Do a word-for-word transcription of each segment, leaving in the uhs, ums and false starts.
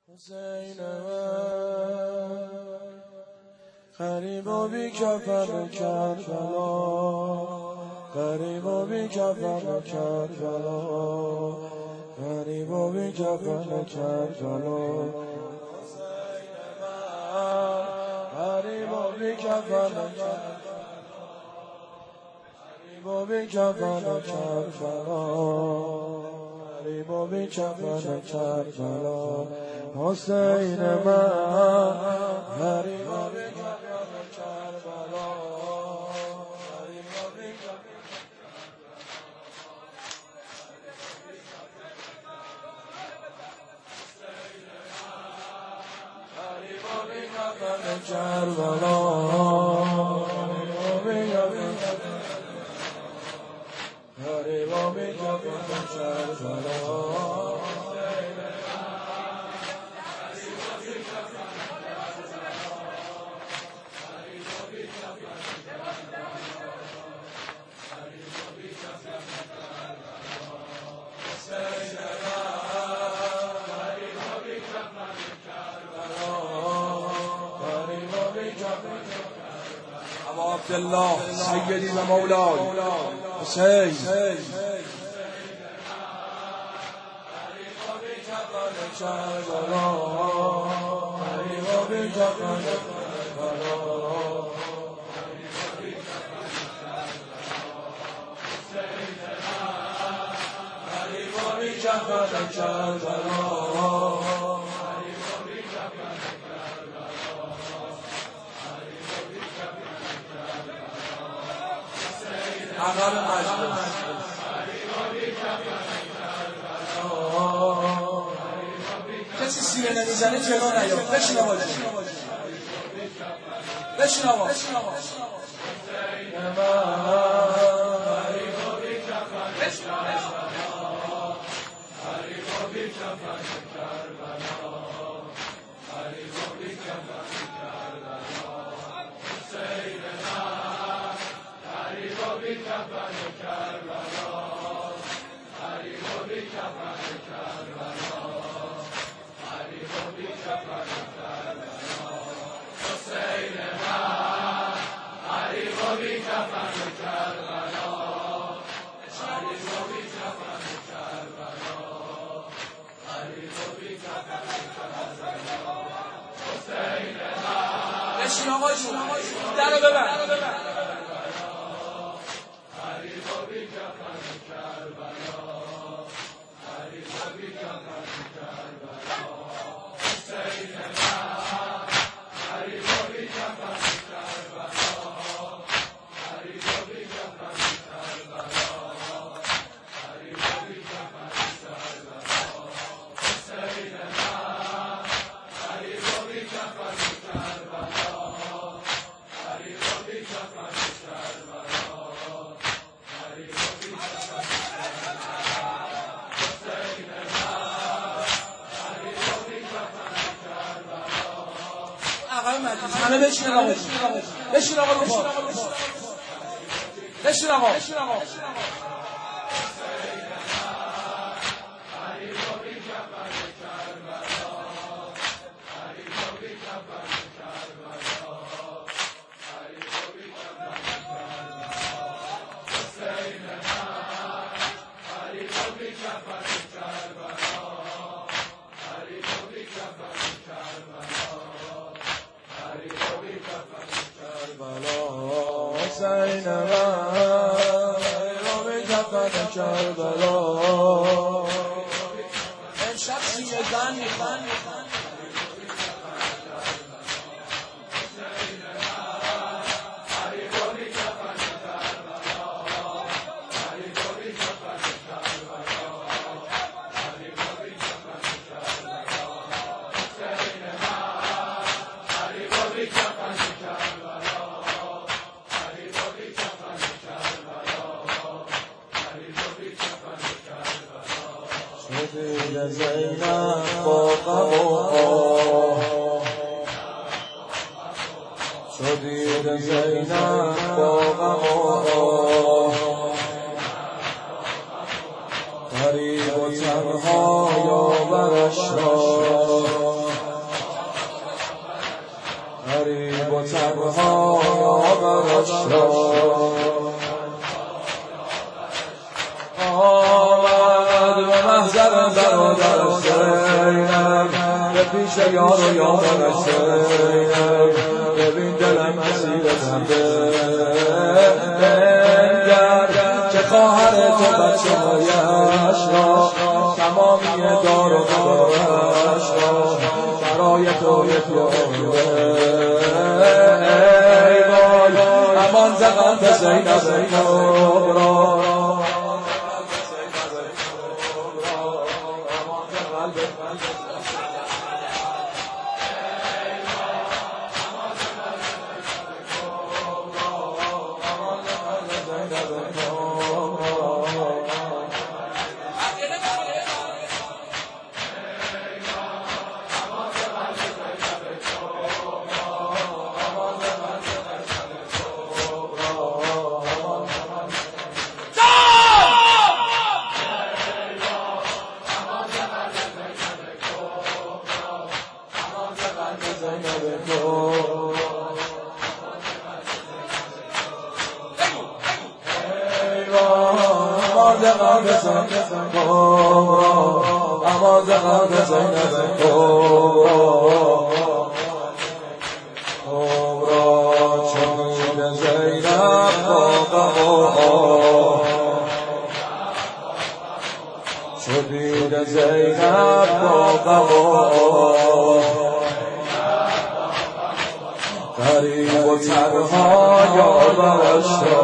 حسین من غریب و بی کفن کربلا، غریب و بی کفن کربلا، غریب و بی کفن کربلا. حسین من غریب و بی کفن کربلا، غریب و بی کفن کربلا، غریب و بی کفن کربلا. حسین من غریب و بی کفن کربلا، غریب و بی کفن کربلا، غریب و بی کفن کربلا. ابا عبدالله سیدی و مولای حسین عقب مجلس کسی سینه نمیزنه جلو نیا. بشین آقا، بشین آقا. بشین آقا جون، در رو ببند. همه بشین آقا، بشین آقا، بشین آقا، بشین آقا، بشین آقا. حسین من غریب و بی کفن کربلا. امشب سینه زن میخوان. شدید زینب با غم و آه، شدید زینب با غم و آه، غریب و تنها یاورش را پیش یار و یارش زینب ببین دلم اسیر زنده بنگر که خواهر تو بچه هایش را تمامی دار و دارش را برای تو یتیمانه ای وای امان ز قلب زینب کبرا آواز قلب زینب کبرا کبرا چون زینب کبرا چون زینب کبرا غریب و تنها یار برش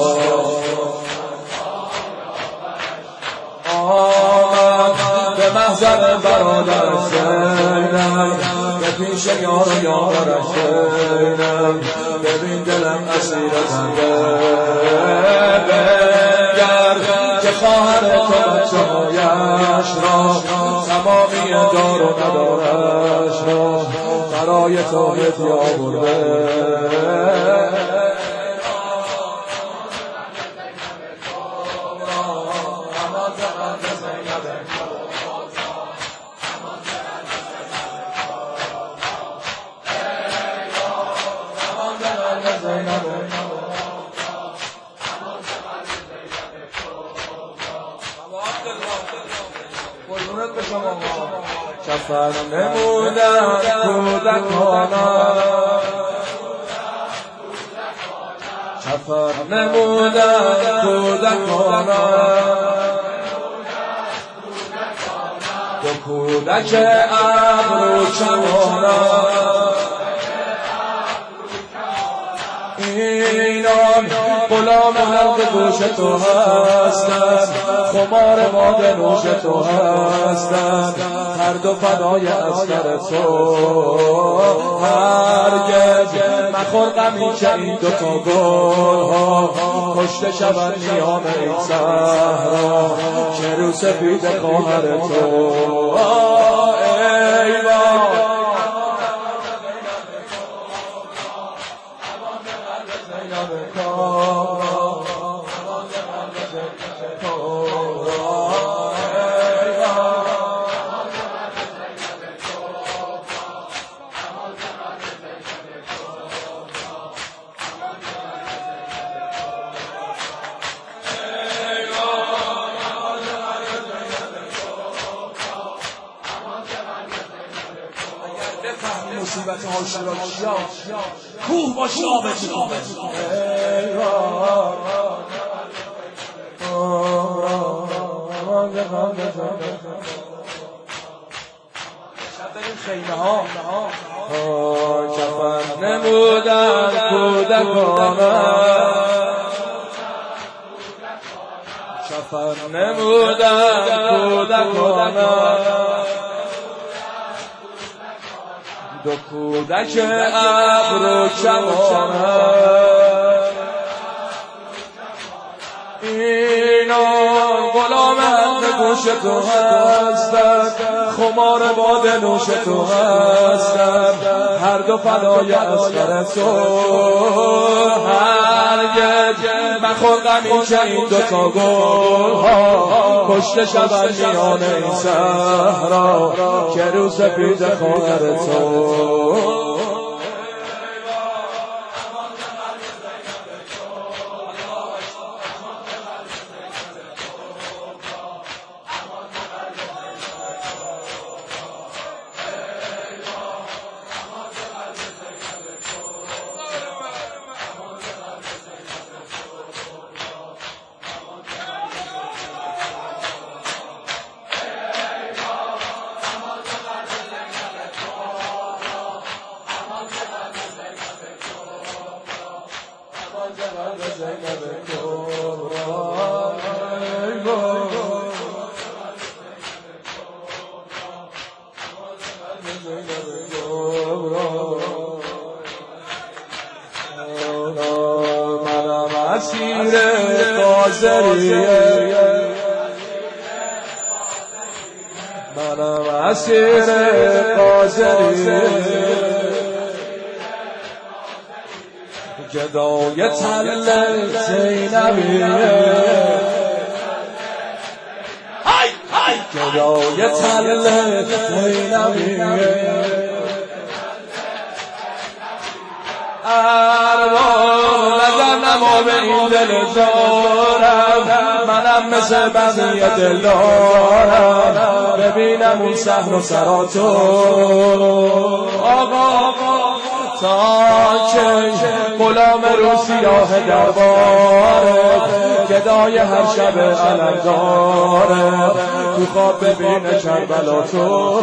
محضر برادر زینب به پیش یار و یارش زینب ببین دلم اسیر زنده بنگر که خواهر تو بچه هایش را تمامی دار و ندارش را برای تو هدیه آورده کفن نمودن کودکانم کفن نمودن کودکانم دو کودک ابرو چمانم اینان غلام حلق گوش تو هستند خمار باد نوش تو هستند هر دو فدای اسکر تو هرگز مخور غمی که این دوتا گل ها کشته شود میان این صحرا که رو سفید خواهر تو ای وای مصیبت هاشیرا کوه با شابت خیمه ها کفن نمودن کودکانم کفن نمودن کودکانم دو کودک ابرو چمانم اینا غلام حلق گوش تو هستند خمار باد نوش تو هستند هر دو فدای اسکر تو هرگز مخور غمی که این دوتا گل ها کشته شود میان این صحرا که رو سفید خواهر تو زینب کبرا ای وای زینب کبرا منم اسیر قاضریه منم اسیر قاضریه گدای تل زینبیه گدای تل زینبیه ارباب نزنم و به این دل دارم منم مثل بقیه دل دارم ببینم اون صحن و سراتو آقا تا که غلام رو سیاه درباره گدای هر شب علم داره تو خواب ببینه کربلا تو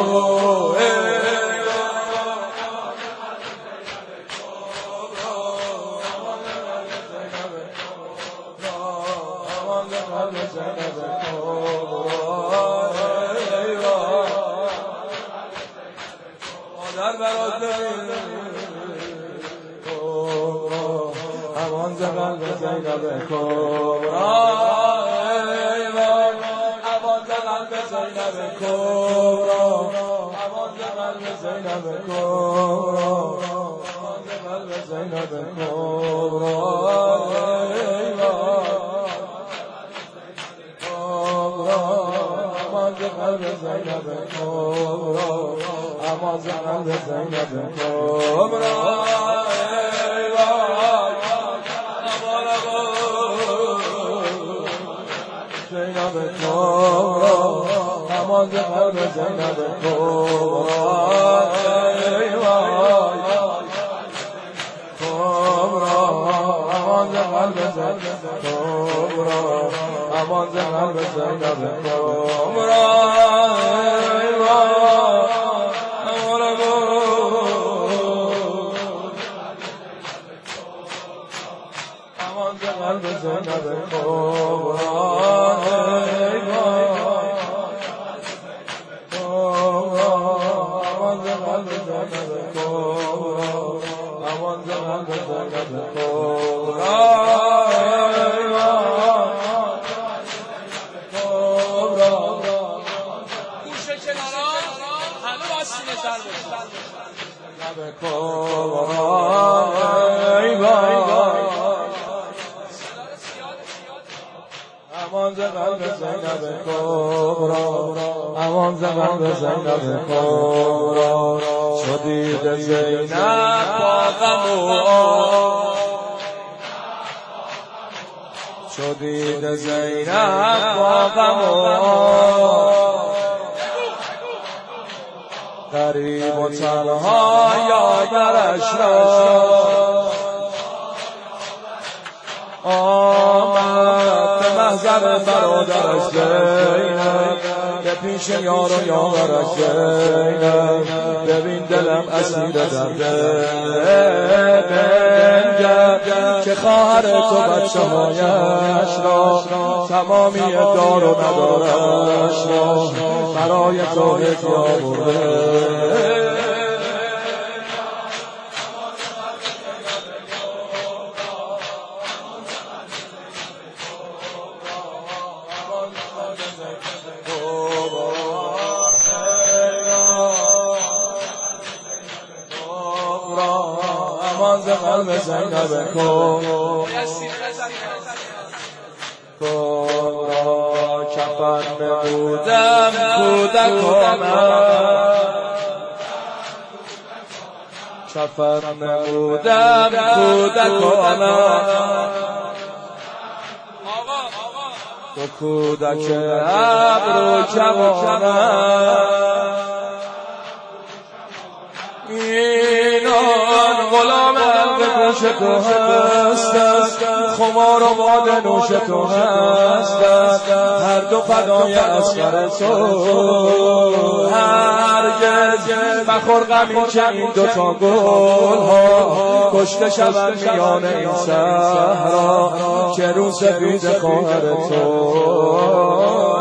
امان زبان به زینب کبرا امان زبان به زینب کبرا امان زبان به زینب کبرا امان زبان به زینب کبرا امان زبان به زینب کبرا امان زبان به زینب کبرا زینب کبرا امان زبان به زینب کبرا کبرا امان زبان به زینب کبرا امان زبان به زینب کبرا امان زبان به زینب کبرا امان زبان به زینب کبرا گوشه کنارا همه باید سینه سر بشن زینب کبرا ای وای امان زبان به زینب کبرا امان زبان به زینب کبرا شدید زینب با غم و شدید زینب با غم و غریب و تنها یادرش را آمد به محضر برادرش زینب به پیش یار و یاورش زینب ببین دلم اسیر درده بنگر که خواهر تو بچه هایش را تمامی دار و ندارش را برای تو هدیه آورده امان زبان به زینب کبرا کفن نمودم کودکانم کفن نمودم کودکانم تو کودک ابرو جوانم اینان غلام قلب گوش تو هستم خمار و باده نوش تو هستن، هر دو فدای اصغر تو. هرگز مخور غمی که این دوتا گل ها کشته شود میان این صحرا، که رو سفید خواهر تو.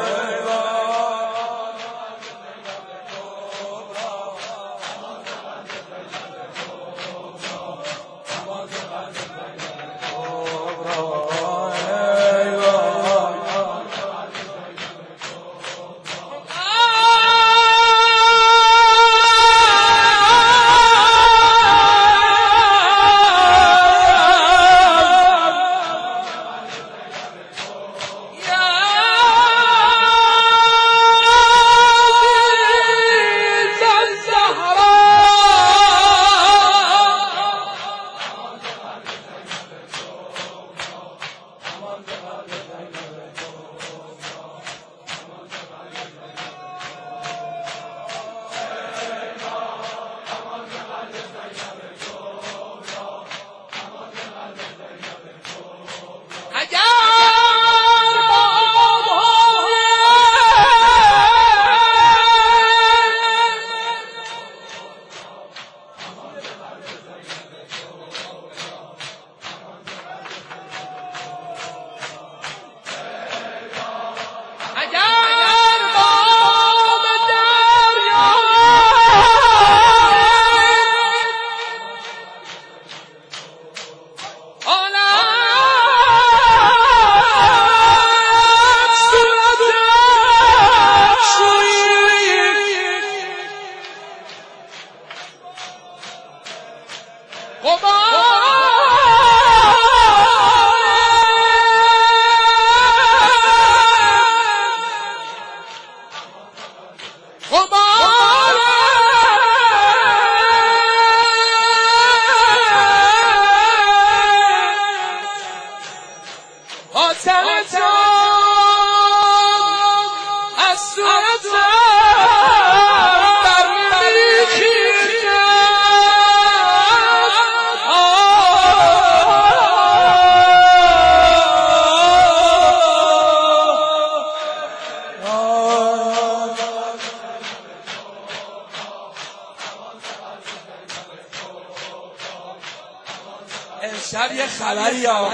امشب یه خبری ها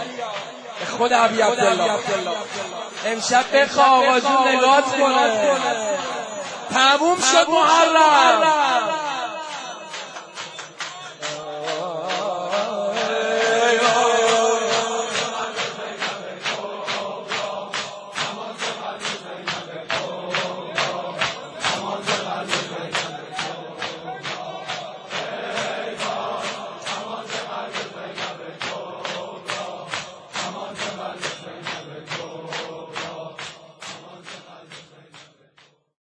به خود عبی عبدالله امشب بخوا آقا جون نگات کنه تموم شد محرم.